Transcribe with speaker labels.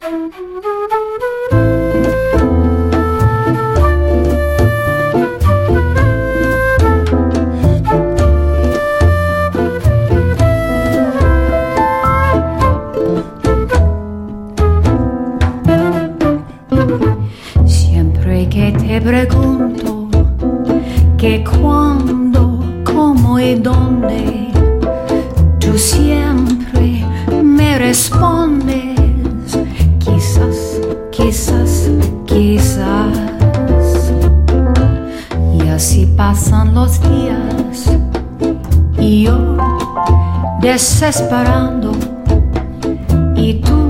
Speaker 1: Siempre que te pregunto que cuándo, cómo y dónde, tú siempre me respondes quizás, quizás, quizás. Y así pasan los días y yo desesperando y tú